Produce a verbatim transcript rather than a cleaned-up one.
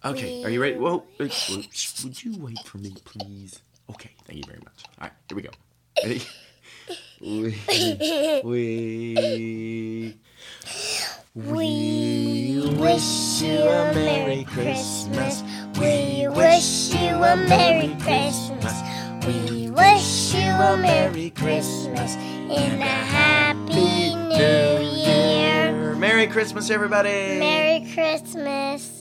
Okay, are you ready? Whoa, uh, would you wait for me, please? Okay, thank you very much. All right, here we go. Ready? We, we, we wish you a Merry Christmas. We wish you a Merry Christmas. We wish you a Merry Christmas and a Happy New Year. Merry Christmas, everybody. Merry Christmas.